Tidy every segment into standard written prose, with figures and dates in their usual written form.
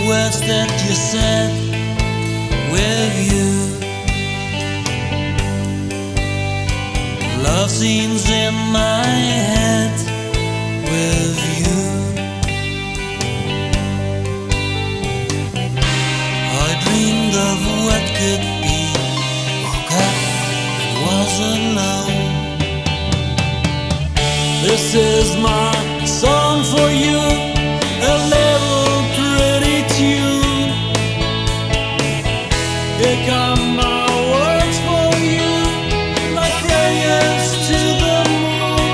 words that you said with you. Love scenes in my head with you. I dreamed of what could be, woke up and was alone. This is my song for you, a little pretty tune. Here come my words for you, like prayers to the moon.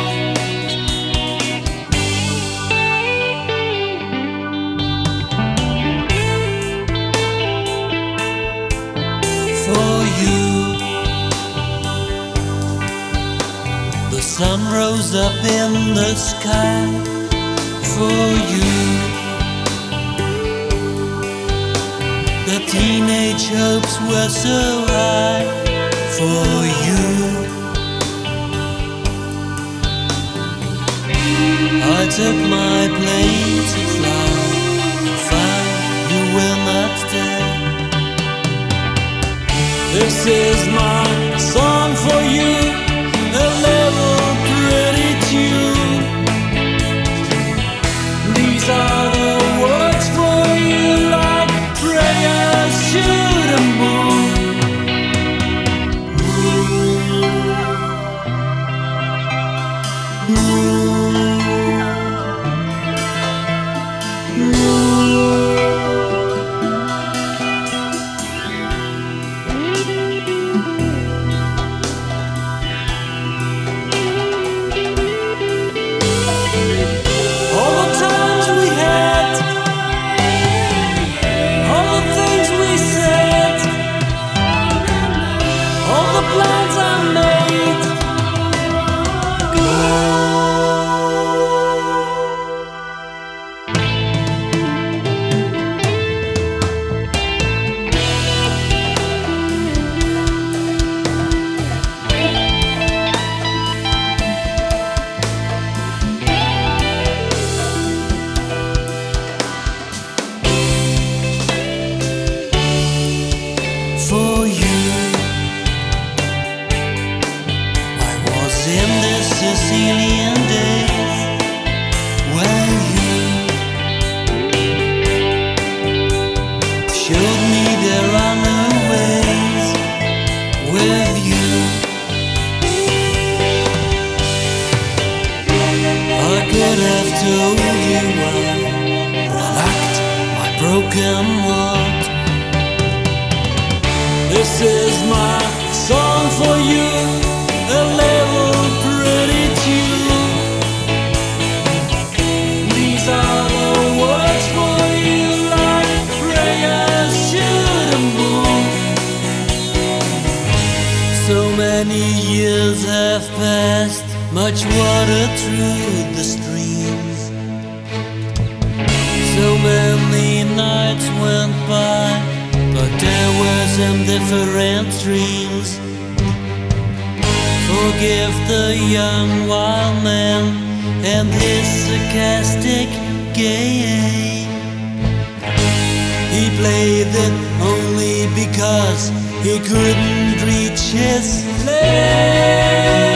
For you, the sun rose up in the sky. For you, the teenage hopes were so high. For you, I took my plane to fly and found you were not there. This is my song for you, a little pretty tune. These are the words for you, like prayers to the moon. For you, I was in the Sicilian days where you showed me there are no ways with you. I could have told you I lacked my broken heart. This is my song for you, a little pretty tune. These are the words for you, like prayers to the moon. So many years have passed, much water through the streams. So many nights went by, but there were some different dreams. Forgive the young wild man and his sarcastic game. He played it only because he couldn't reach his flame.